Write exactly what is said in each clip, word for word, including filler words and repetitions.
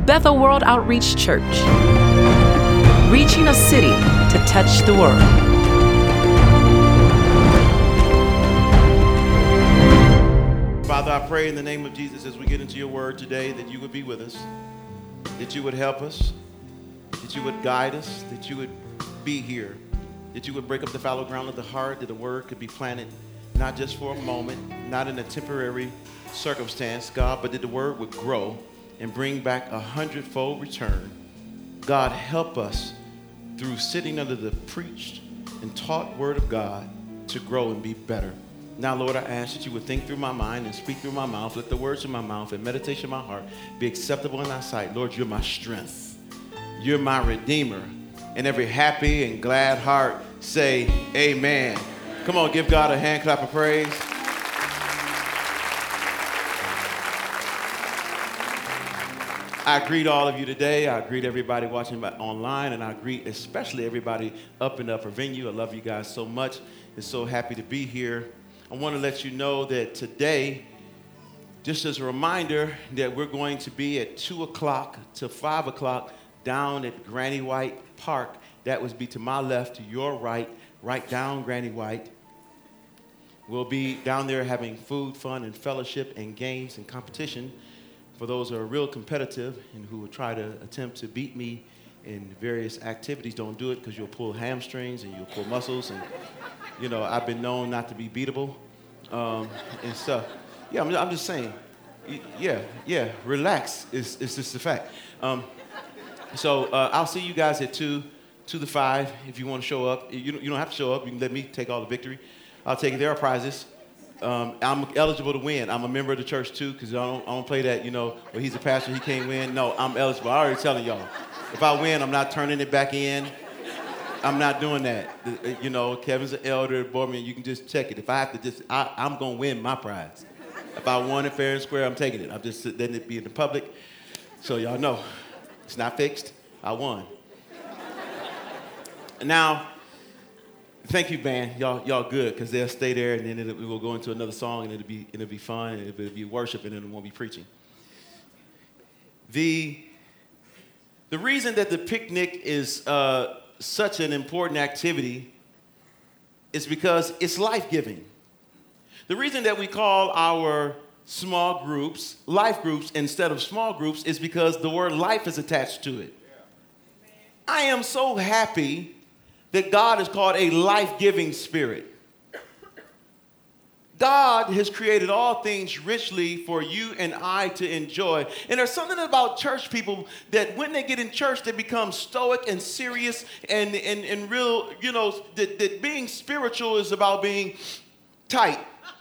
Bethel World Outreach Church, reaching a city to touch the world. Father, I pray in the name of Jesus as we get into your word today that you would be with us, that you would help us, that you would guide us, that you would be here, that you would break up the fallow ground of the heart, that the word could be planted not just for a moment, not in a temporary circumstance, God, but that the word would grow and bring back a hundredfold return. God, help us through sitting under the preached and taught word of God to grow and be better. Now, Lord, I ask that you would think through my mind and speak through my mouth. Let the words of my mouth and meditation of my heart be acceptable in thy sight. Lord, you're my strength. You're my redeemer. And every happy and glad heart say amen. Come on, give God a hand clap of praise. I greet all of you today. I greet everybody watching online, and I greet especially everybody up in the upper venue. I love you guys so much. I'm so happy to be here. I want to let you know that today, just as a reminder, that we're going to be at two o'clock to five o'clock down at Granny White Park. That would be to my left, to your right, right down Granny White. We'll be down there having food, fun, and fellowship and games and competition for those who are real competitive and who will try to attempt to beat me in various activities. Don't do it because you'll pull hamstrings and you'll pull muscles. And, you know, I've been known not to be beatable um, and stuff. Yeah, I'm, I'm just saying. Yeah, yeah, relax. It's, it's just a fact. Um, so uh, I'll see you guys at two, two to five if you want to show up. You don't, you don't have to show up. You can let me take all the victory. I'll take it. There are prizes. Um, I'm eligible to win. I'm a member of the church, too, because I don't, I don't play that, you know, well, he's a pastor, he can't win. No, I'm eligible. I already telling y'all. If I win, I'm not turning it back in. I'm not doing that. You know, Kevin's an elder, boy, man, you can just check it. If I have to just, I, I'm going to win my prize. If I won it fair and square, I'm taking it. I'm just letting it be in the public. So y'all know, it's not fixed. I won. Now, thank you, band. Y'all, y'all good, because they'll stay there, and then it'll, we will go into another song, and it'll be, it'll be fun, and it'll be worship, and then it won't be preaching. The, the reason that the picnic is uh, such an important activity is because it's life-giving. The reason that we call our small groups life groups instead of small groups is because the word life is attached to it. I am so happy that God is called a life-giving spirit. God has created all things richly for you and I to enjoy. And there's something about church people that when they get in church, they become stoic and serious and, and, and real, you know, that, that being spiritual is about being tight.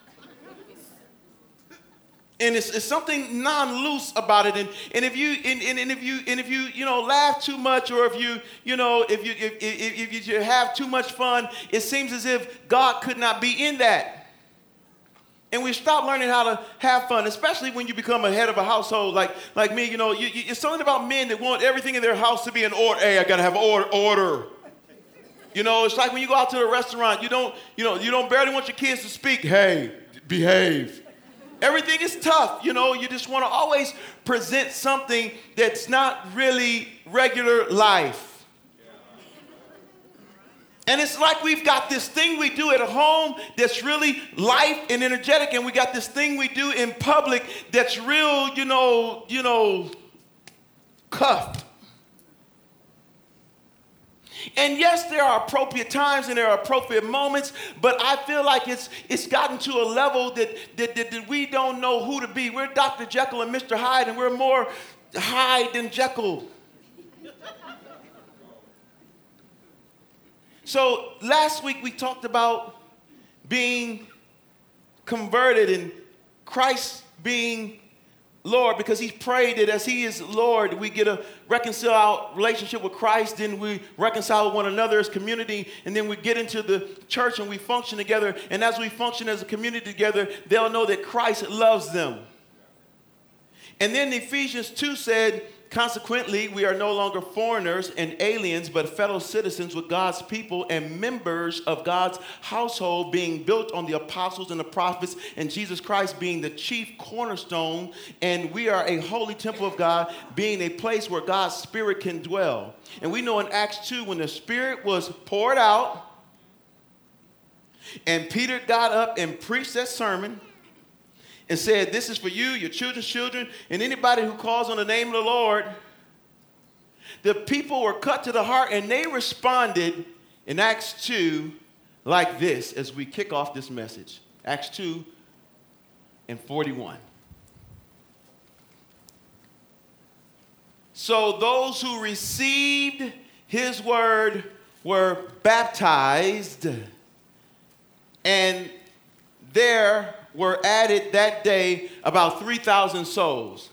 And it's, it's something non-loose about it. And, and if you and, and, and if you and if you you know laugh too much, or if you you know if you if, if, if you have too much fun, it seems as if God could not be in that. And we stop learning how to have fun, especially when you become a head of a household like like me. You know, you, you, it's something about men that want everything in their house to be in order. Hey, I gotta have order. order. You know, it's like when you go out to a restaurant, you don't you know you don't barely want your kids to speak. Hey, behave. Everything is tough, you know, you just want to always present something that's not really regular life. And it's like we've got this thing we do at home that's really life and energetic, and we got this thing we do in public that's real, you know, you know, cuffed. And yes, there are appropriate times and there are appropriate moments, but I feel like it's it's gotten to a level that, that, that, that we don't know who to be. We're Doctor Jekyll and Mister Hyde, and we're more Hyde than Jekyll. So last week we talked about being converted and Christ being Lord, because he prayed that as he is Lord, we get a reconciled relationship with Christ, then we reconcile with one another as community, and then we get into the church and we function together. And as we function as a community together, they'll know that Christ loves them. And then Ephesians two said, consequently, we are no longer foreigners and aliens, but fellow citizens with God's people and members of God's household, being built on the apostles and the prophets, and Jesus Christ being the chief cornerstone. And we are a holy temple of God, being a place where God's Spirit can dwell. And we know in Acts two, when the Spirit was poured out, and Peter got up and preached that sermon, and said, this is for you, your children's children, and anybody who calls on the name of the Lord. The people were cut to the heart, and they responded in Acts two like this as we kick off this message. Acts two and forty-one. So those who received his word were baptized, and there were added that day about three thousand souls.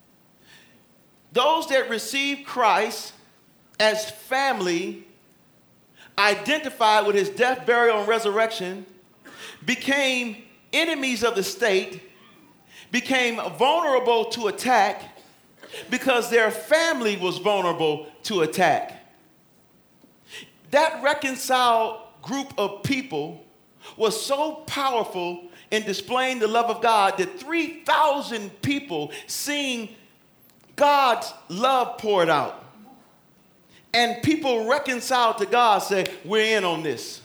Those that received Christ as family, identified with his death, burial, and resurrection, became enemies of the state, became vulnerable to attack because their family was vulnerable to attack. That reconciled group of people was so powerful in displaying the love of God that three thousand people seeing God's love poured out. And people reconciled to God say, we're in on this.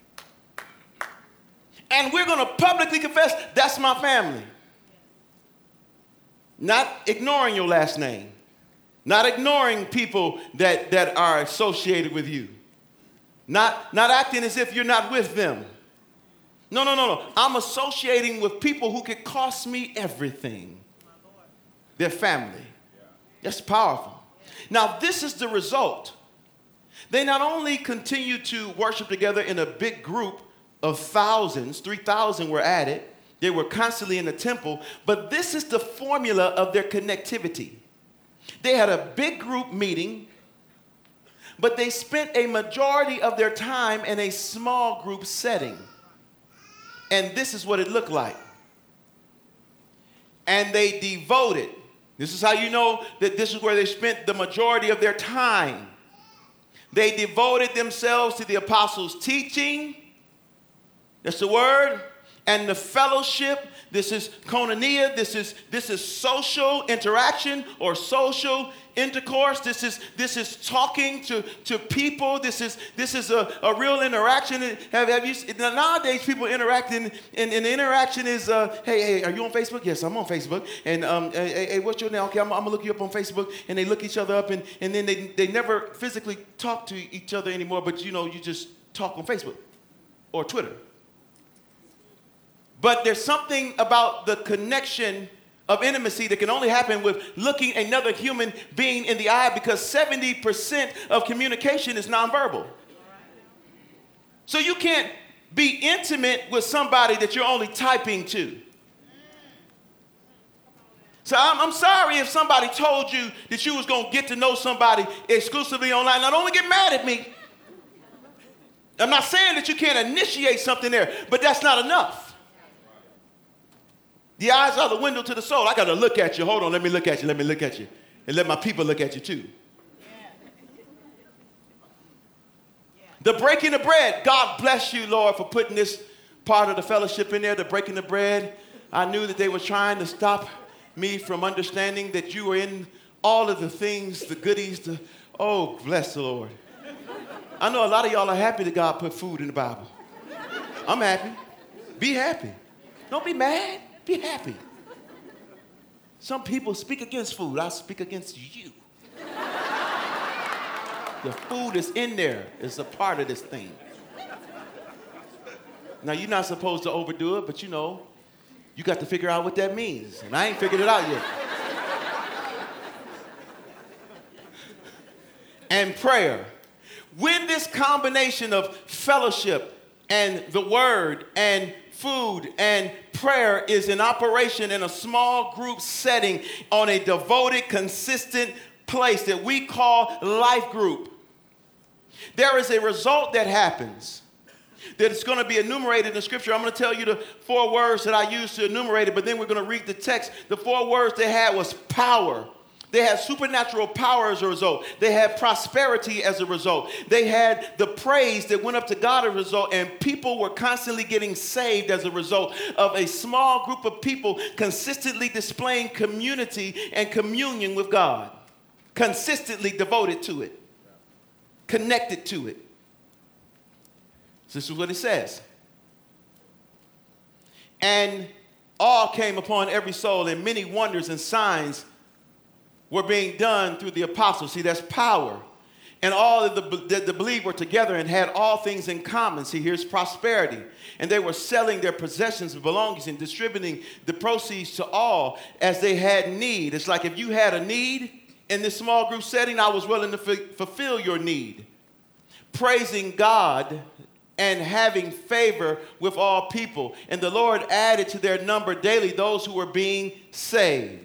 And we're going to publicly confess, that's my family. Not ignoring your last name. Not ignoring people that, that are associated with you. Not, not acting as if you're not with them. No, no, no, no. I'm associating with people who could cost me everything. Their family. That's powerful. Now, this is the result. They not only continue to worship together in a big group of thousands, three thousand were added. They were constantly in the temple, but this is the formula of their connectivity. They had a big group meeting, but they spent a majority of their time in a small group setting. And this is what it looked like. And they devoted. This is how you know that this is where they spent the majority of their time. They devoted themselves to the apostles' teaching. That's the word. And the fellowship. This is koinonia. This is, this is social interaction or social intercourse. This is, this is talking to, to people. This is, this is a, a real interaction. Have, have you, nowadays, people interacting, and, and the interaction is, uh, hey, hey, are you on Facebook? Yes, I'm on Facebook. And um, hey, hey, what's your name? Okay, I'm, I'm going to look you up on Facebook. And they look each other up, and, and then they, they never physically talk to each other anymore, but, you know, you just talk on Facebook or Twitter. But there's something about the connection of intimacy that can only happen with looking another human being in the eye, because seventy percent of communication is nonverbal. So you can't be intimate with somebody that you're only typing to. So I'm, I'm sorry if somebody told you that you was going to get to know somebody exclusively online. Now, don't get mad at me. I'm not saying that you can't initiate something there, but that's not enough. The eyes are the window to the soul. I got to look at you. Hold on, let me look at you. Let me look at you. And let my people look at you too. The breaking of bread. God bless you, Lord, for putting this part of the fellowship in there, the breaking of bread. I knew that they were trying to stop me from understanding that you were in all of the things, the goodies. The, oh, bless the Lord. I know a lot of y'all are happy that God put food in the Bible. I'm happy. Be happy. Don't be mad. Be happy. Some people speak against food. I speak against you. The food is in there. It's a part of this thing. Now, you're not supposed to overdo it, but you know, you got to figure out what that means. And I ain't figured it out yet. And prayer. When this combination of fellowship and the word and food and prayer is in operation in a small group setting on a devoted, consistent place that we call life group, there is a result that happens. that's going to be enumerated in the scripture. I'm going to tell you the four words that I used to enumerate it, but then we're going to read the text. The four words they had was power. They had supernatural power as a result. They had prosperity as a result. They had the praise that went up to God as a result, and people were constantly getting saved as a result of a small group of people consistently displaying community and communion with God, consistently devoted to it, connected to it. So this is what it says. And awe came upon every soul, and many wonders and signs were being done through the apostles. See, that's power. And all of the, the, the believers were together and had all things in common. See, here's prosperity. And they were selling their possessions and belongings and distributing the proceeds to all as they had need. It's like if you had a need in this small group setting, I was willing to f- fulfill your need. Praising God and having favor with all people. And the Lord added to their number daily those who were being saved.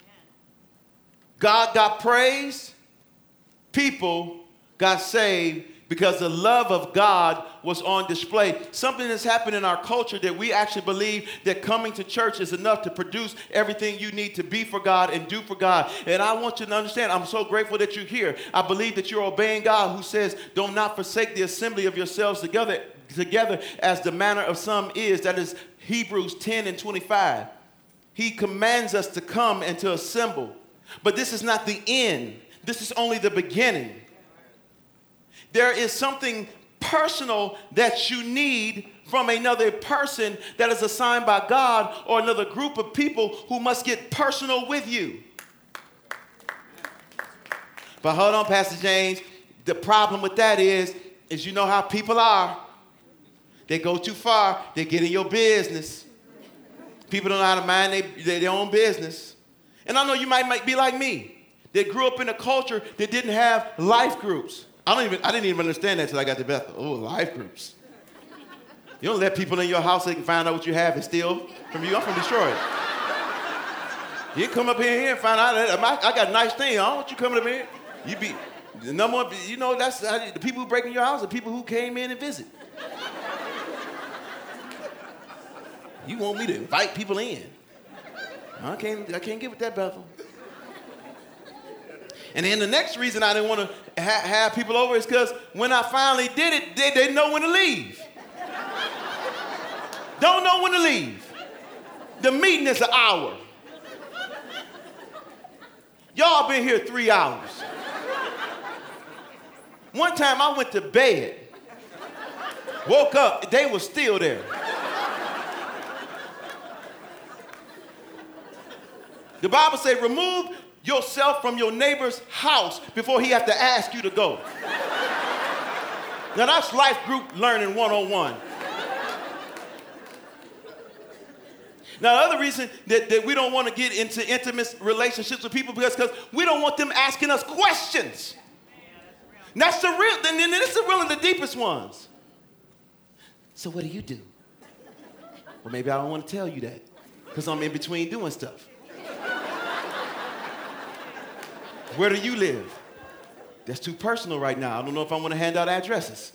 God got praised, people got saved because the love of God was on display. Something that's happened in our culture that we actually believe that coming to church is enough to produce everything you need to be for God and do for God. And I want you to understand, I'm so grateful that you're here. I believe that you're obeying God who says, do not forsake the assembly of yourselves together, together as the manner of some is. That is Hebrews ten and twenty-five. He commands us to come and to assemble. But this is not the end. This is only the beginning. There is something personal that you need from another person that is assigned by God or another group of people who must get personal with you. But hold on, Pastor James. The problem with that is, is you know how people are. They go too far. They get in your business. People don't know how to mind their, their own business. And I know you might, might be like me. They grew up in a culture that didn't have life groups. I don't even I didn't even understand that until I got to Bethel. Oh, life groups. You don't let people in your house so they can find out what you have and steal from you. I'm from Detroit. You come up here and find out that I got nice things. I don't want you coming up here. You be the number one, you know, that's how, the people who break in your house are people who came in and visit. You want me to invite people in. I can't, I can't get with that, Bethel. And then the next reason I didn't want to ha- have people over is because when I finally did it, they didn't know when to leave. Don't know when to leave. The meeting is an hour. Y'all been here three hours. One time I went to bed, woke up, they were still there. The Bible says, remove yourself from your neighbor's house before he has to ask you to go. Now that's life group learning one oh one. Now the other reason that, that we don't want to get into intimate relationships with people because we don't want them asking us questions. And that's the real, and then this is really the deepest ones. So what do you do? Well, maybe I don't want to tell you that because I'm in between doing stuff. Where do you live? That's too personal right now. I don't know if I want to hand out addresses.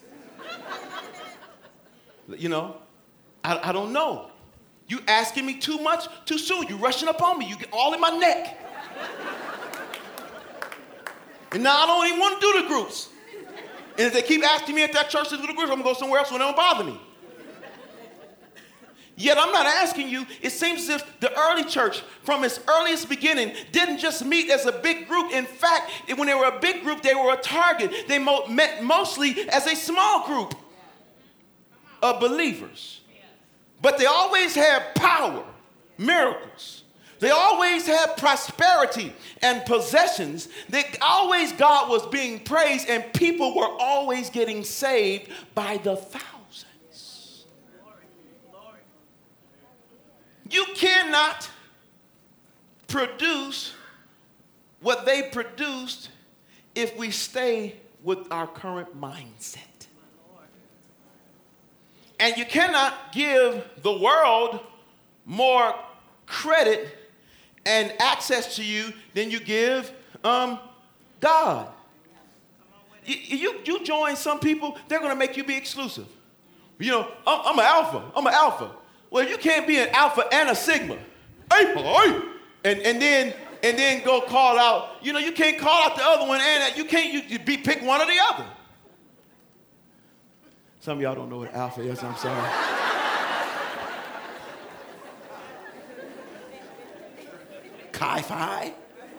You know, I, I don't know. You asking me too much too soon. You rushing up on me. You get all in my neck. And now I don't even want to do the groups. And if they keep asking me at that church to do the groups, I'm going to go somewhere else when they don't bother me. Yet I'm not asking you, it seems as if the early church, from its earliest beginning, didn't just meet as a big group. In fact, when they were a big group, they were a target. They mo- met mostly as a small group of believers. But they always had power, miracles. They always had prosperity and possessions. They always, God was being praised, and people were always getting saved by the thousands. You cannot produce what they produced if we stay with our current mindset. And you cannot give the world more credit and access to you than you give um, God. You, you, you join some people, they're going to make you be exclusive. You know, I'm, I'm an alpha. I'm an alpha. Well, you can't be an alpha and a sigma. Hey, boy. And, and then and then go call out, you know, you can't call out the other one and you can't you, you be pick one or the other. Some of y'all don't know what alpha is, I'm sorry. Chi-Phi.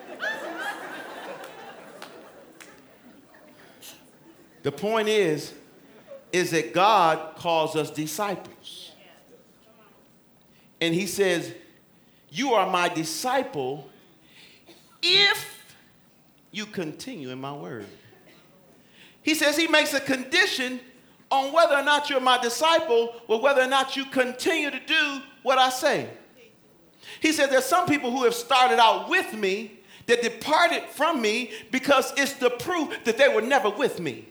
The point is, is that God calls us disciples. And he says, you are my disciple if you continue in my word. He says he makes a condition on whether or not you're my disciple or whether or not you continue to do what I say. He said there's some people who have started out with me that departed from me because it's the proof that they were never with me.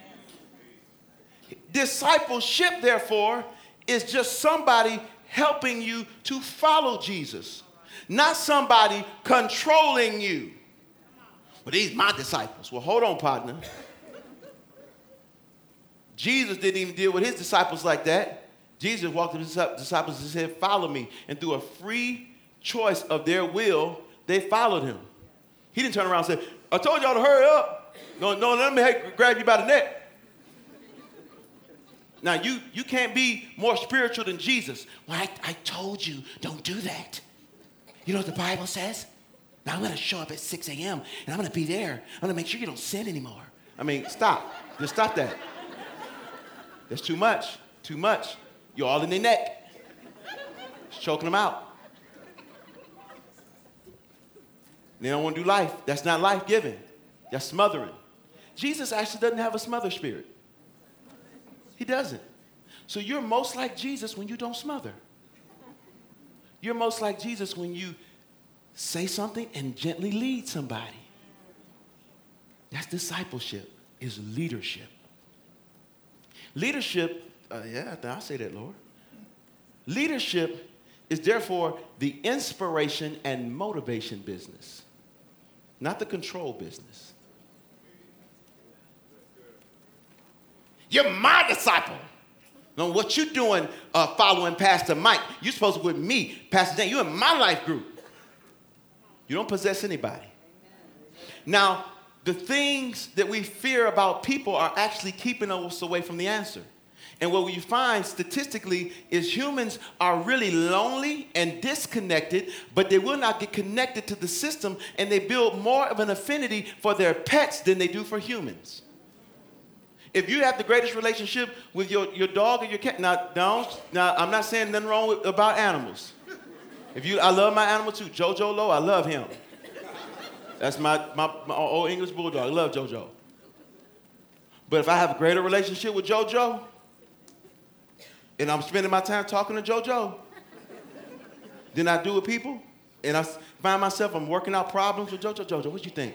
Discipleship, therefore, is just somebody helping you to follow Jesus, not somebody controlling you. Well, these my disciples. Well, hold on, partner. Jesus didn't even deal with his disciples like that. Jesus walked up to his disciples and said, follow me. And through a free choice of their will, they followed him. He didn't turn around and say, I told y'all to hurry up. No, no, let me grab you by the neck. Now, you, you can't be more spiritual than Jesus. Well, I, I told you, don't do that. You know what the Bible says? Now, I'm going to show up at six a.m. and I'm going to be there. I'm going to make sure you don't sin anymore. I mean, stop. Just stop that. That's too much. Too much. You're all in their neck. It's choking them out. They don't want to do life. That's not life-giving. That's smothering. Jesus actually doesn't have a smother spirit. He doesn't. So you're most like Jesus when you don't smother. You're most like Jesus when you say something and gently lead somebody. That's discipleship, is leadership. Leadership, uh, yeah, I'll say that, Lord. Leadership is therefore the inspiration and motivation business, not the control business. You're my disciple. No, what you doing uh, following Pastor Mike? You're supposed to be with me, Pastor Dan. You're in my life group. You don't possess anybody. Now, the things that we fear about people are actually keeping us away from the answer. And what we find statistically is humans are really lonely and disconnected, but they will not get connected to the system, and they build more of an affinity for their pets than they do for humans. If you have the greatest relationship with your, your dog or your cat, now, don't, now I'm not saying nothing wrong with, about animals. If you, I love my animal too. Jojo Low, I love him. That's my, my, my old English bulldog. I love Jojo. But if I have a greater relationship with Jojo, and I'm spending my time talking to Jojo than I do with people, and I find myself I'm working out problems with Jojo, Jojo, what you think?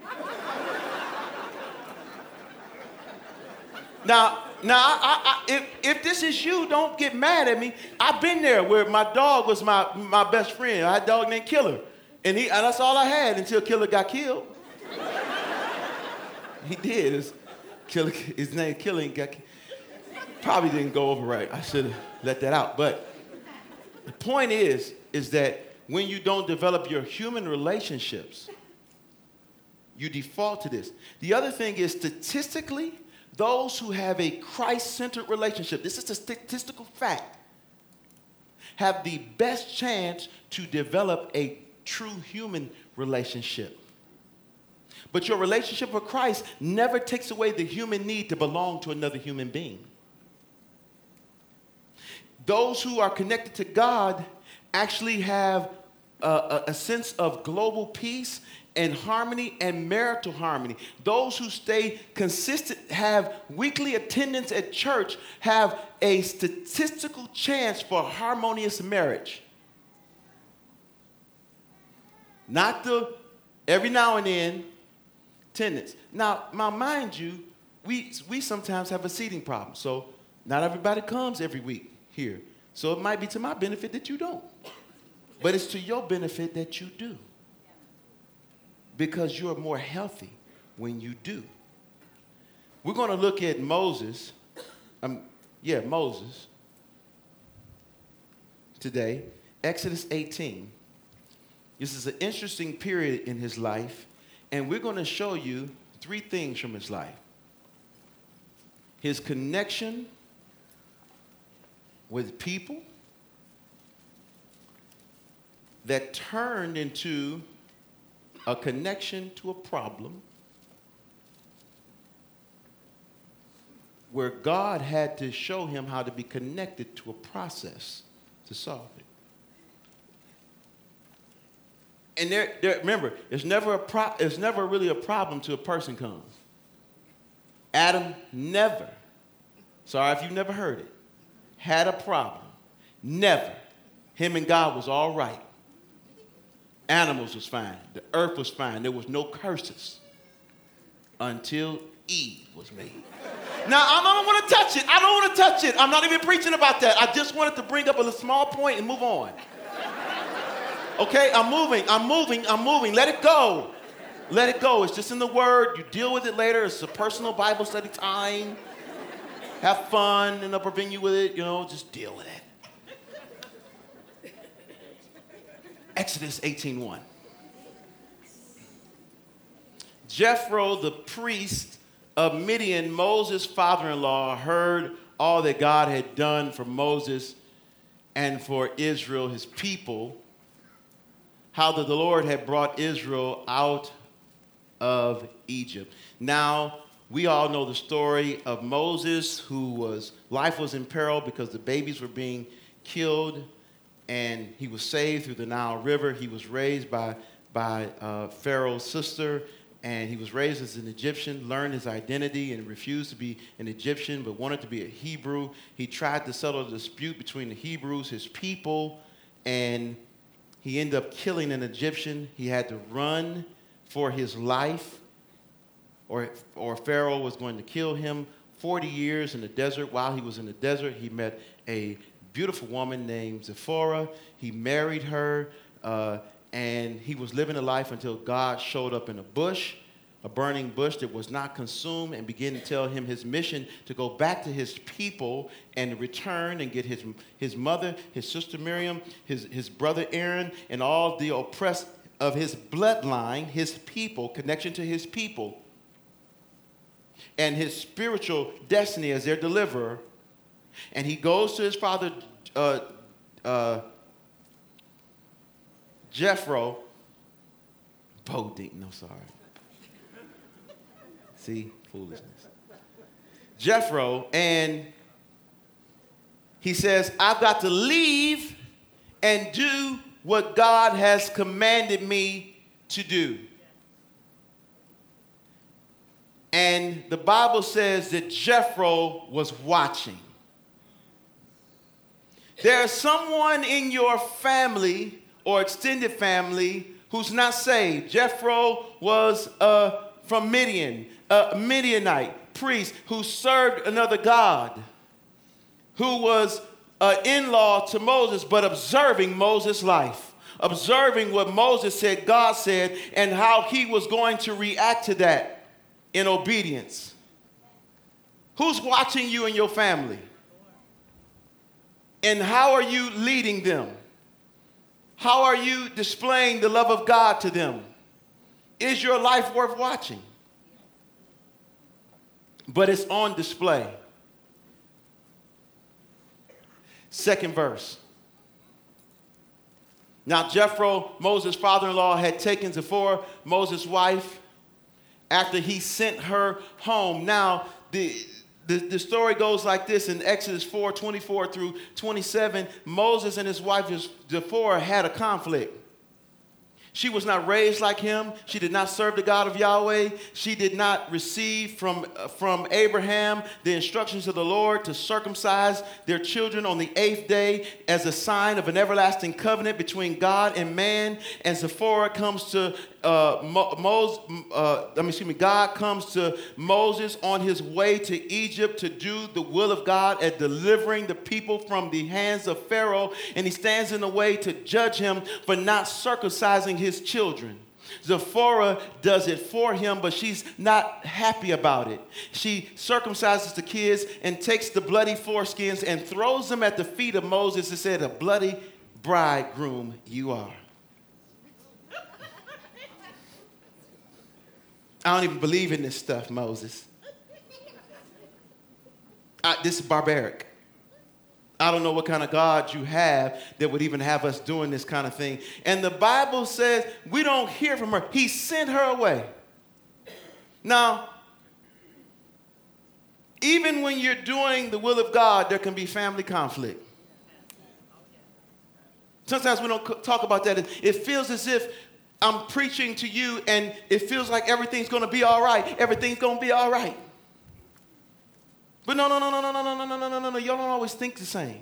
Now, now, I, I, if, if this is you, don't get mad at me. I've been there where my dog was my, my best friend. I had a dog named Killer. And, he, and that's all I had until Killer got killed. He did. His, Killer, his name Killer got killed. Probably didn't go over right. I should have let that out. But the point is, is that when you don't develop your human relationships, you default to this. The other thing is statistically, those who have a Christ-centered relationship, this is a statistical fact, have the best chance to develop a true human relationship. But your relationship with Christ never takes away the human need to belong to another human being. Those who are connected to God actually have a, a, a sense of global peace and harmony and marital harmony. Those who stay consistent, have weekly attendance at church, have a statistical chance for harmonious marriage. Not the every now and then attendance. Now, now mind you, we, we sometimes have a seating problem. So not everybody comes every week here. So it might be to my benefit that you don't. But it's to your benefit that you do. Because you're more healthy when you do. We're going to look at Moses. Um, Yeah, Moses. Today, Exodus eighteen. This is an interesting period in his life, and we're going to show you three things from his life. His connection with people that turned into a connection to a problem where God had to show him how to be connected to a process to solve it. And there, there, remember, it's never a pro, it's never really a problem till a person comes. Adam never, sorry if you've never heard it, had a problem. Never. Him and God was all right. Animals was fine. The earth was fine. There was no curses until Eve was made. Now, I don't want to touch it. I don't want to touch it. I'm not even preaching about that. I just wanted to bring up a small point and move on. Okay, I'm moving. I'm moving. I'm moving. Let it go. Let it go. It's just in the Word. You deal with it later. It's a personal Bible study time. Have fun in Upper Venue with it. You know, just deal with it. Exodus eighteen one. Jethro, the priest of Midian, Moses' father-in-law, heard all that God had done for Moses and for Israel, his people, how that the Lord had brought Israel out of Egypt. Now, we all know the story of Moses, who was, life was in peril because the babies were being killed, and he was saved through the Nile River. He was raised by, by uh, Pharaoh's sister, and he was raised as an Egyptian, learned his identity, and refused to be an Egyptian, but wanted to be a Hebrew. He tried to settle the dispute between the Hebrews, his people, and he ended up killing an Egyptian. He had to run for his life, or, or Pharaoh was going to kill him. forty years in the desert. While he was in the desert, he met a beautiful woman named Zipporah. He married her, uh, and he was living a life until God showed up in a bush, a burning bush that was not consumed, and began to tell him his mission to go back to his people and return and get his, his mother, his sister Miriam, his, his brother Aaron, and all the oppressed of his bloodline, his people, connection to his people, and his spiritual destiny as their deliverer. And he goes to his father, uh, uh, Jethro, Bo Deacon, no, sorry. See, foolishness. Jethro, and he says, I've got to leave and do what God has commanded me to do. And the Bible says that Jethro was watching. There's someone in your family or extended family who's not saved. Jethro was uh, from Midian, a Midianite priest who served another god, who was an in-law to Moses, but observing Moses' life, observing what Moses said God said, and how he was going to react to that in obedience. Who's watching you and your family? And how are you leading them? How are you displaying the love of God to them? Is your life worth watching? But it's on display. Second verse. Now Jethro, Moses' father-in-law, had taken Zipporah, Moses' wife, after he sent her home. Now, the, the, the story goes like this in Exodus four, twenty-four through twenty-seven. Moses and his wife Zipporah had a conflict. She was not raised like him. She did not serve the God of Yahweh. She did not receive from, uh, from Abraham the instructions of the Lord to circumcise their children on the eighth day as a sign of an everlasting covenant between God and man. And Zipporah comes to uh, Mo- Moses, uh, I mean, excuse me, God comes to Moses on his way to Egypt to do the will of God at delivering the people from the hands of Pharaoh. And he stands in the way to judge him for not circumcising his children. Zipporah does it for him, but she's not happy about it. She circumcises the kids and takes the bloody foreskins and throws them at the feet of Moses and said, a bloody bridegroom you are. I don't even believe in this stuff, Moses. I, this is barbaric. I don't know what kind of God you have that would even have us doing this kind of thing. And the Bible says we don't hear from her. He sent her away. Now, even when you're doing the will of God, there can be family conflict. Sometimes we don't talk about that. It feels as if I'm preaching to you and it feels like everything's going to be all right. Everything's going to be all right. But no, no, no, no, no, no, no, no, no, no, no, no. Y'all don't always think the same.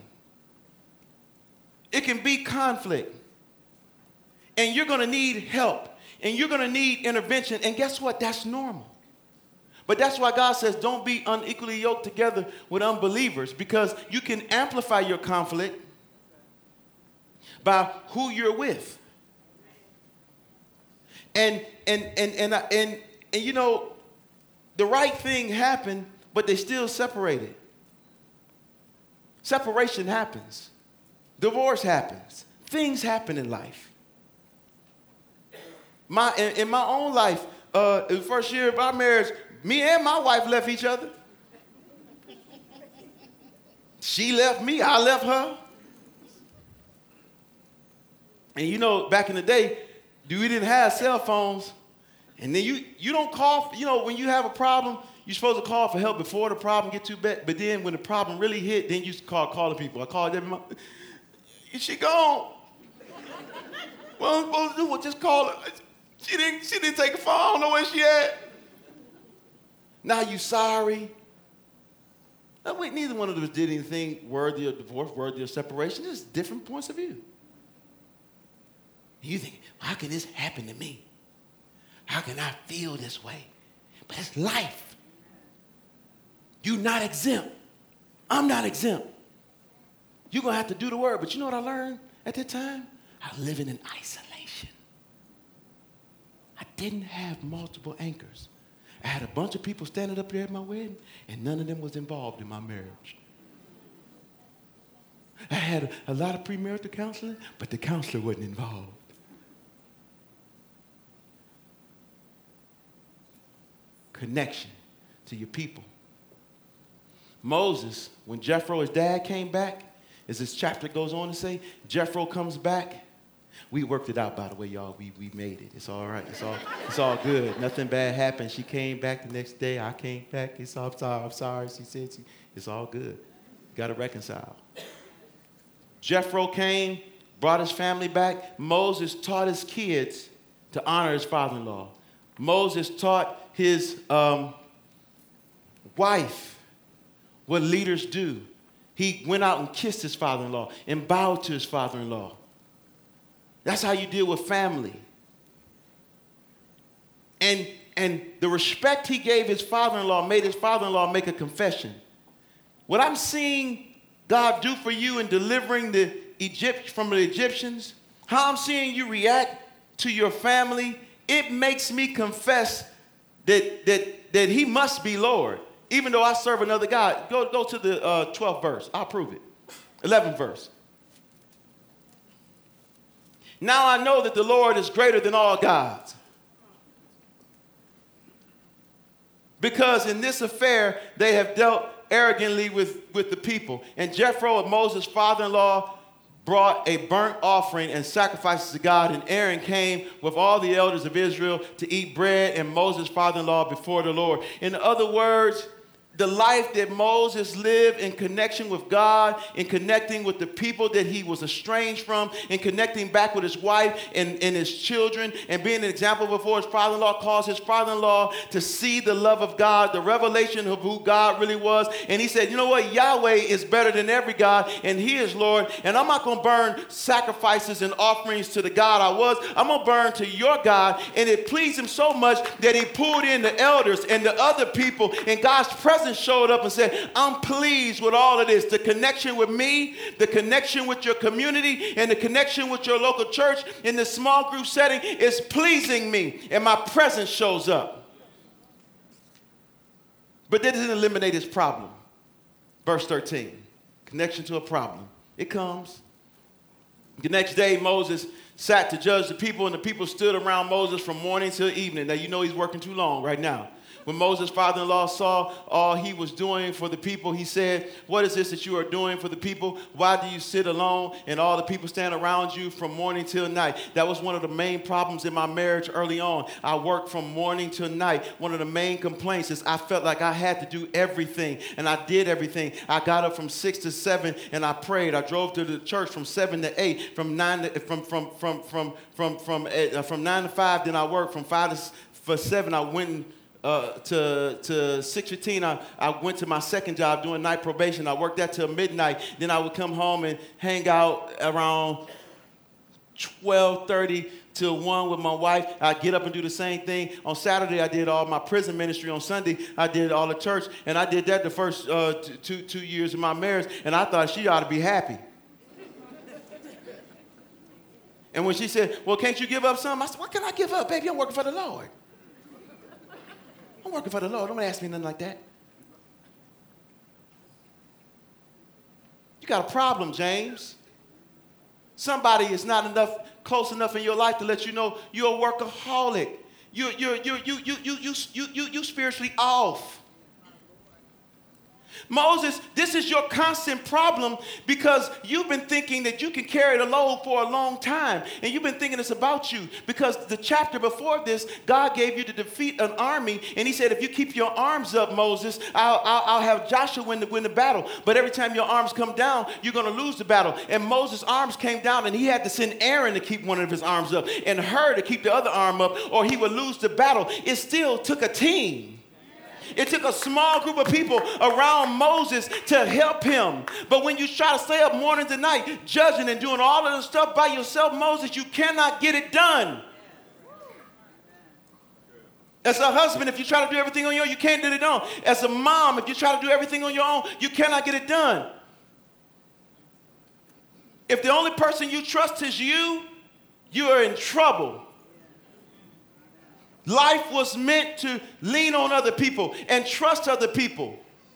It can be conflict. And you're going to need help. And you're going to need intervention. And guess what? That's normal. But that's why God says don't be unequally yoked together with unbelievers, because you can amplify your conflict by who you're with. And and and and and, and, and you know, the right thing happened, but they still separated. Separation happens. Divorce happens. Things happen in life. My in, in my own life, uh, in the first year of our marriage, me and my wife left each other. She left me, I left her. And you know, back in the day, we didn't have cell phones. And then you, you don't call, you know, when you have a problem, you're supposed to call for help before the problem get too bad. But then when the problem really hit, then you call calling people. I called them. She gone. What I'm supposed to do was just call her. She didn't, she didn't take a phone. I don't know where she at. Now you sorry. Now, wait, neither one of us did anything worthy of divorce, worthy of separation. Just different points of view. You think, how can this happen to me? How can I feel this way? But it's life. You're not exempt. I'm not exempt. You're going to have to do the word. But you know what I learned at that time? I was living in isolation. I didn't have multiple anchors. I had a bunch of people standing up there at my wedding, and none of them was involved in my marriage. I had a, a lot of premarital counseling, but the counselor wasn't involved. Connection to your people. Moses, when Jethro, his dad, came back, as this chapter goes on to say, Jethro comes back. We worked it out, by the way, y'all. We we made it. It's all right. It's all it's all good. Nothing bad happened. She came back the next day. I came back. It's all, I'm sorry. I'm sorry. She said she, it's all good. Got to reconcile. Jethro came, brought his family back. Moses taught his kids to honor his father-in-law. Moses taught his um, wife what leaders do. He went out and kissed his father-in-law and bowed to his father-in-law. That's how you deal with family. And, and the respect he gave his father-in-law made his father-in-law make a confession. What I'm seeing God do for you in delivering the Egypt from the Egyptians, how I'm seeing you react to your family, it makes me confess that, that, that he must be Lord, even though I serve another God. Go, go to the uh, twelfth verse. I'll prove it. eleventh verse. Now I know that the Lord is greater than all gods. Because in this affair, they have dealt arrogantly with, with the people. And Jethro, Moses' father-in-law, brought a burnt offering and sacrifices to God. And Aaron came with all the elders of Israel to eat bread and Moses' father-in-law before the Lord. In other words, the life that Moses lived in connection with God, in connecting with the people that he was estranged from, in connecting back with his wife and, and his children, and being an example before his father-in-law, caused his father-in-law to see the love of God, the revelation of who God really was. And he said, you know what? Yahweh is better than every God, and he is Lord. And I'm not going to burn sacrifices and offerings to the God I was. I'm going to burn to your God. And it pleased him so much that he pulled in the elders and the other people, and God's presence presence showed up and said, I'm pleased with all of this. The connection with me, the connection with your community, and the connection with your local church in this small group setting is pleasing me. And my presence shows up. But that doesn't eliminate his problem. Verse thirteen, connection to a problem. It comes. The next day, Moses sat to judge the people, and the people stood around Moses from morning till evening. Now, you know he's working too long right now. When Moses' father-in-law saw all he was doing for the people, he said, what is this that you are doing for the people? Why do you sit alone and all the people stand around you from morning till night? That was one of the main problems in my marriage early on. I worked from morning till night. One of the main complaints is I felt like I had to do everything, and I did everything. I got up from six to seven, and I prayed. I drove to the church from seven to eight, from nine to, from from from from from from uh, from nine to five. Then I worked from five to for seven. I went and Uh, to to six fifteen, I, I went to my second job doing night probation. I worked that till midnight. Then I would come home and hang out around twelve thirty till one with my wife. I'd get up and do the same thing. On Saturday, I did all my prison ministry. On Sunday, I did all the church. And I did that the first uh, two, two years of my marriage. And I thought she ought to be happy. And when she said, well, can't you give up something? I said, what can I give up, baby? I'm working for the Lord. I'm working for the Lord. Don't ask me nothing like that. You got a problem, James. Somebody is not enough, close enough in your life to let you know you're a workaholic. You, you, you, you, you, you, you, you, you, you spiritually off. Moses, this is your constant problem because you've been thinking that you can carry the load for a long time. And you've been thinking it's about you because the chapter before this, God gave you to defeat an army. And he said, if you keep your arms up, Moses, I'll, I'll, I'll have Joshua win the, win the battle. But every time your arms come down, you're going to lose the battle. And Moses' arms came down and he had to send Aaron to keep one of his arms up and Hur to keep the other arm up or he would lose the battle. It still took a team. It took a small group of people around Moses to help him. But when you try to stay up morning to night, judging and doing all of this stuff by yourself, Moses, you cannot get it done. As a husband, if you try to do everything on your own, you can't get it done. As a mom, if you try to do everything on your own, you cannot get it done. If the only person you trust is you, you are in trouble. Life was meant to lean on other people and trust other people.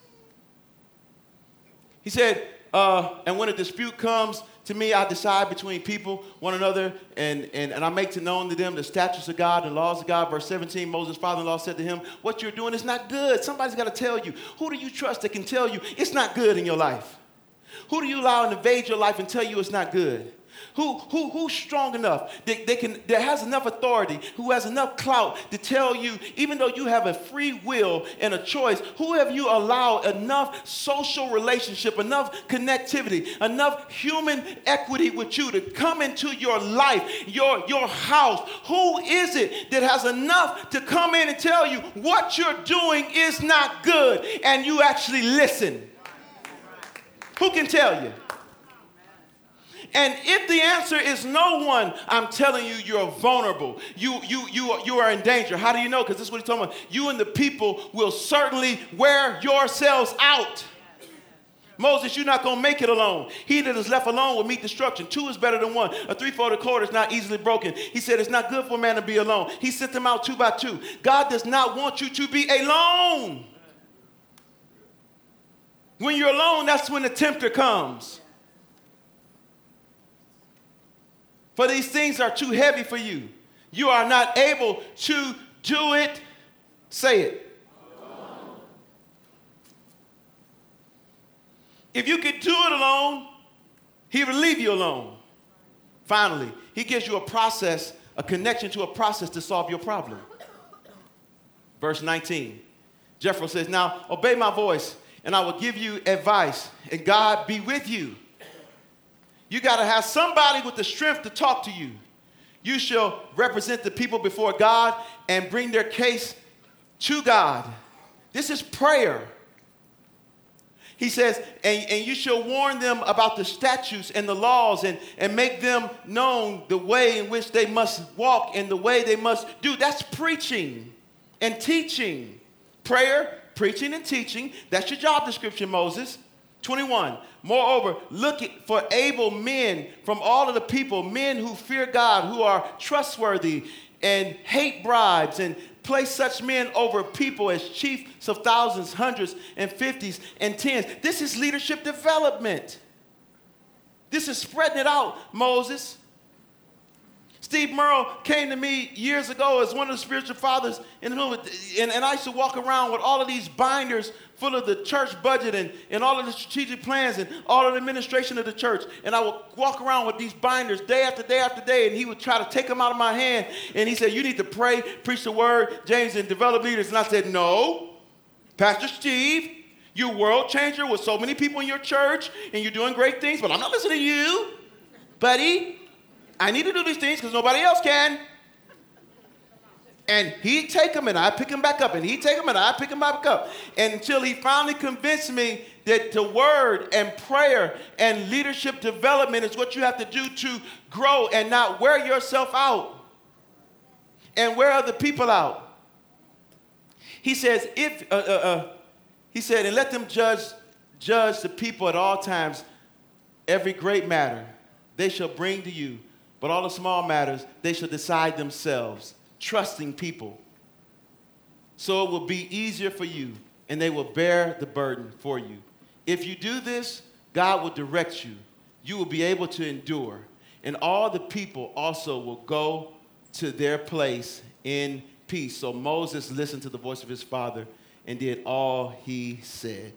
He said, uh, and when a dispute comes to me, I decide between people, one another, and, and, and I make to known to them the statutes of God and laws of God. Verse seventeen, Moses' father-in-law said to him, what you're doing is not good. Somebody's got to tell you. Who do you trust that can tell you it's not good in your life? Who do you allow to invade your life and tell you it's not good? Who, who, who's strong enough, they, they can, that has enough authority, who has enough clout to tell you, even though you have a free will and a choice, who have you allowed enough social relationship, enough connectivity, enough human equity with you to come into your life, your, your house? Who is it that has enough to come in and tell you what you're doing is not good and you actually listen? Who can tell you? And if the answer is no one, I'm telling you, you're vulnerable. You, you, you, you are in danger. How do you know? Because this is what he's talking about. You and the people will certainly wear yourselves out. Moses, you're not going to make it alone. He that is left alone will meet destruction. Two is better than one. A three-folded cord is not easily broken. He said it's not good for a man to be alone. He sent them out two by two. God does not want you to be alone. When you're alone, that's when the tempter comes. For these things are too heavy for you. You are not able to do it. Say it. Alone. If you could do it alone, he would leave you alone. Finally, he gives you a process, a connection to a process to solve your problem. Verse nineteen. Jethro says, now obey my voice, and I will give you advice, and God be with you. You got to have somebody with the strength to talk to you. You shall represent the people before God and bring their case to God. This is prayer. He says, and, and you shall warn them about the statutes and the laws and, and make them known the way in which they must walk and the way they must do. That's preaching and teaching. Prayer, preaching and teaching. That's your job description, Moses. twenty-one, moreover, look for able men from all of the people, men who fear God, who are trustworthy and hate bribes, and place such men over people as chiefs of thousands, hundreds, and fifties, and tens. This is leadership development. This is spreading it out, Moses. Steve Merle came to me years ago as one of the spiritual fathers, in the room, and, and I used to walk around with all of these binders full of the church budget and, and all of the strategic plans and all of the administration of the church. And I would walk around with these binders day after day after day, and he would try to take them out of my hand. And he said, you need to pray, preach the word, James, and develop leaders. And I said, no, Pastor Steve, you're a world changer with so many people in your church, and you're doing great things, but I'm not listening to you, buddy. I need to do these things because nobody else can. And he'd take them and I'd pick them back up. And he'd take them and I'd pick them back up. And until he finally convinced me that the word and prayer and leadership development is what you have to do to grow and not wear yourself out and wear other people out. He says, if, uh, uh, uh, he said, and let them judge, judge the people at all times, every great matter they shall bring to you. But all the small matters, they shall decide themselves, trusting people. So it will be easier for you, and they will bear the burden for you. If you do this, God will direct you. You will be able to endure. And all the people also will go to their place in peace. So Moses listened to the voice of his father and did all he said.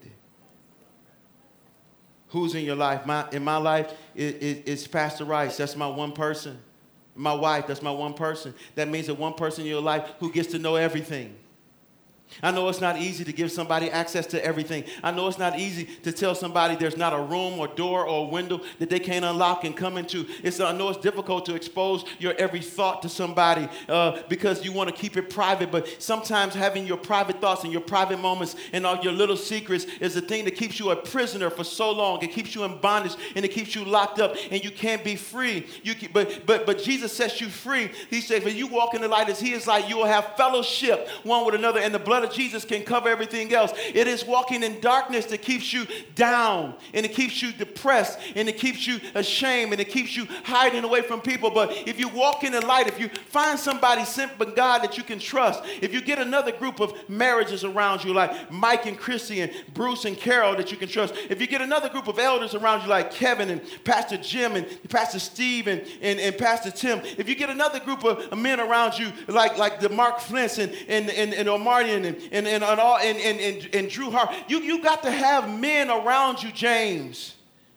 Who's in your life? My, in my life, it, it, it's Pastor Rice. That's my one person. My wife, that's my one person. That means that one person in your life who gets to know everything. I know it's not easy to give somebody access to everything. I know it's not easy to tell somebody there's not a room or door or window that they can't unlock and come into. It's, I know it's difficult to expose your every thought to somebody uh, because you want to keep it private. But sometimes having your private thoughts and your private moments and all your little secrets is the thing that keeps you a prisoner for so long. It keeps you in bondage and it keeps you locked up and you can't be free. You can, but, but, but Jesus sets you free. He said, when you walk in the light as he is light, you will have fellowship one with another, and the blood of Jesus can cover everything else. It is walking in darkness that keeps you down, and it keeps you depressed, and it keeps you ashamed, and it keeps you hiding away from people. But if you walk in the light, if you find somebody sent by God that you can trust, if you get another group of marriages around you like Mike and Chrissy and Bruce and Carol that you can trust, if you get another group of elders around you like Kevin and Pastor Jim and Pastor Steve and, and, and Pastor Tim, if you get another group of men around you like, like the Mark Flints and, and, and, and Omardian and, and, and, and, all, and, and, and, and Drew Hart, you, you got to have men around you, James.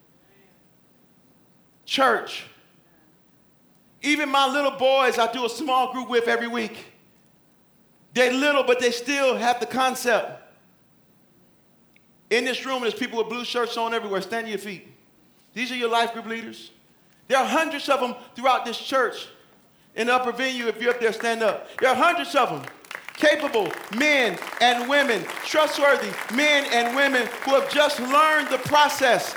Church. Even my little boys I do a small group with every week. They're little, but they still have the concept. In this room, there's people with blue shirts on everywhere. Stand to your feet. These are your life group leaders. There are hundreds of them throughout this church. In the upper venue, if you're up there, stand up. There are hundreds of them. Capable men and women, trustworthy men and women who have just learned the process.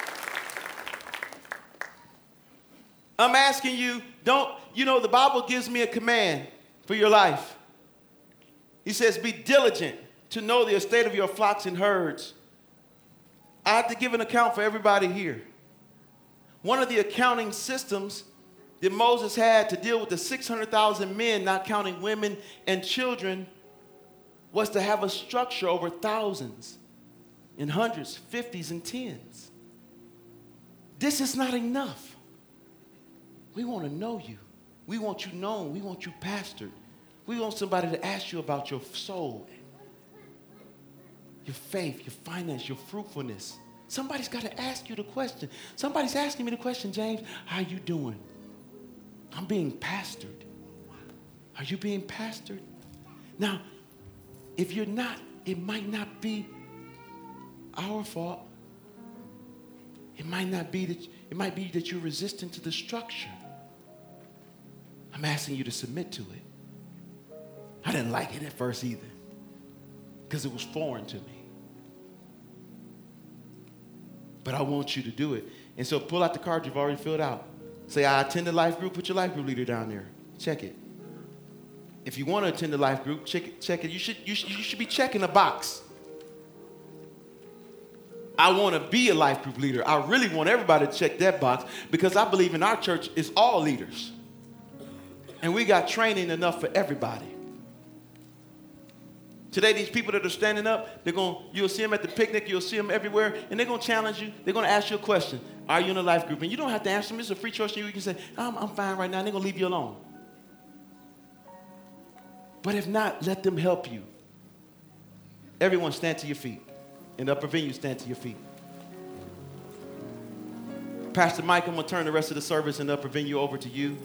I'm asking you, don't, you know, the Bible gives me a command for your life. He says, be diligent to know the estate of your flocks and herds. I have to give an account for everybody here. One of the accounting systems that Moses had to deal with the six hundred thousand men, not counting women and children, was to have a structure over thousands and hundreds, fifties, and tens. This is not enough. We want to know you. We want you known. We want you pastored. We want somebody to ask you about your soul, your faith, your finance, your fruitfulness. Somebody's got to ask you the question. Somebody's asking me the question, James, how you doing? I'm being pastored. Are you being pastored? Now, if you're not, it might not be our fault. It might not be that, it might be that you're resistant to the structure. I'm asking you to submit to it. I didn't like it at first either because it was foreign to me. But I want you to do it. And so pull out the card you've already filled out. Say, I attend the life group. Put your life group leader down there. Check it. If you want to attend the life group, check it. Check it. You should, you should, you should be checking a box. I want to be a life group leader. I really want everybody to check that box because I believe in our church it's all leaders. And we got training enough for everybody. Today, these people that are standing up, they're going, you'll see them at the picnic, you'll see them everywhere, and they're going to challenge you. They're going to ask you a question. Are you in a life group? And you don't have to answer them. It's a free choice. You can say, I'm, I'm fine right now. And they're going to leave you alone. But if not, let them help you. Everyone stand to your feet. In the upper venue, stand to your feet. Pastor Mike, I'm going to turn the rest of the service in the upper venue over to you.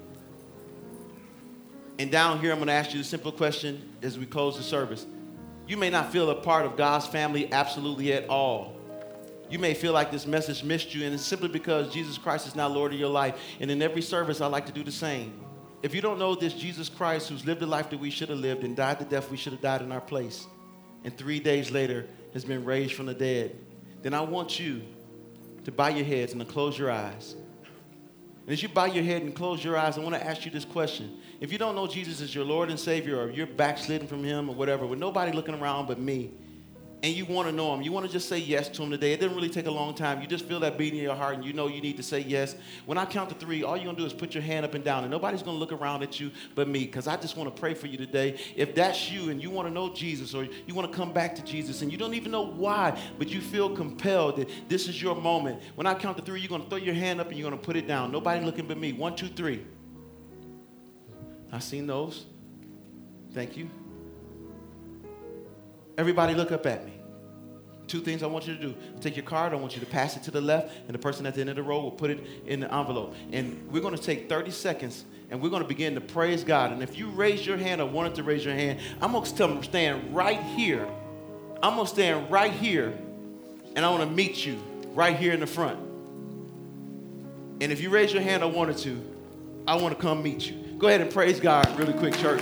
And down here, I'm going to ask you a simple question as we close the service. You may not feel a part of God's family absolutely at all. You may feel like this message missed you, and it's simply because Jesus Christ is now Lord of your life. And in every service, I like to do the same. If you don't know this Jesus Christ who's lived the life that we should have lived and died the death we should have died in our place, and three days later has been raised from the dead, then I want you to bow your heads and to close your eyes. And as you bow your head and close your eyes, I want to ask you this question. If you don't know Jesus as your Lord and Savior, or you're backslidden from him or whatever, with nobody looking around but me, and you want to know him, you want to just say yes to him today. It didn't really take a long time. You just feel that beat in your heart and you know you need to say yes. When I count to three, all you're going to do is put your hand up and down, and nobody's going to look around at you but me, because I just want to pray for you today. If that's you and you want to know Jesus, or you want to come back to Jesus and you don't even know why, but you feel compelled that this is your moment. When I count to three, you're going to throw your hand up and you're going to put it down. Nobody looking but me. One, two, three. I seen those. Thank you. Everybody look up at me. Two things I want you to do. Take your card. I want you to pass it to the left, and the person at the end of the row will put it in the envelope. And we're going to take thirty seconds, and we're going to begin to praise God. And if you raise your hand or wanted to raise your hand, I'm going to tell them stand right here. I'm going to stand right here, and I want to meet you right here in the front. And if you raise your hand or wanted to, I want to come meet you. Go ahead and praise God really quick, church.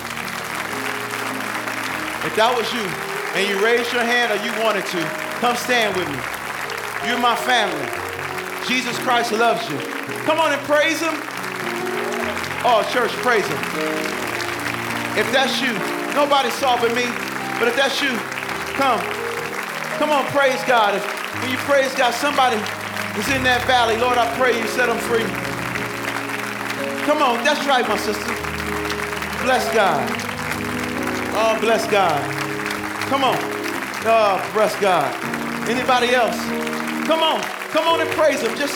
If that was you, and you raised your hand or you wanted to, come stand with me. You're my family. Jesus Christ loves you. Come on and praise him. Oh, church, praise him. If that's you, nobody saw but me, but if that's you, come. Come on, praise God. If, when you praise God, somebody is in that valley. Lord, I pray you set them free. Come on, that's right, my sister. Bless God. Oh, bless God. Come on. Oh, bless God. Anybody else? Come on. Come on and praise him. Just,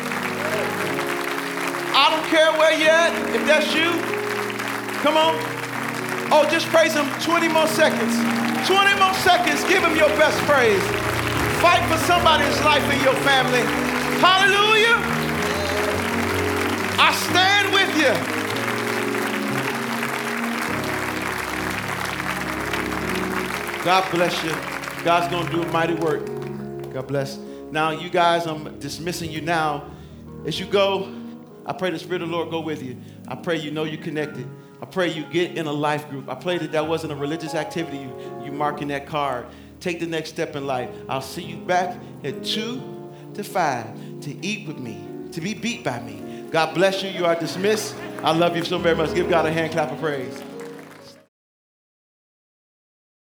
I don't care where you're at. If that's you, come on. Oh, just praise him twenty more seconds. twenty more seconds. Give him your best praise. Fight for somebody's life in your family. Hallelujah. I stand with you. God bless you. God's going to do a mighty work. God bless. Now, you guys, I'm dismissing you now. As you go, I pray the Spirit of the Lord go with you. I pray you know you're connected. I pray you get in a life group. I pray that that wasn't a religious activity you, you marking that card. Take the next step in life. I'll see you back at two to five to eat with me, to be beat by me. God bless you. You are dismissed. I love you so very much. Give God a hand clap of praise.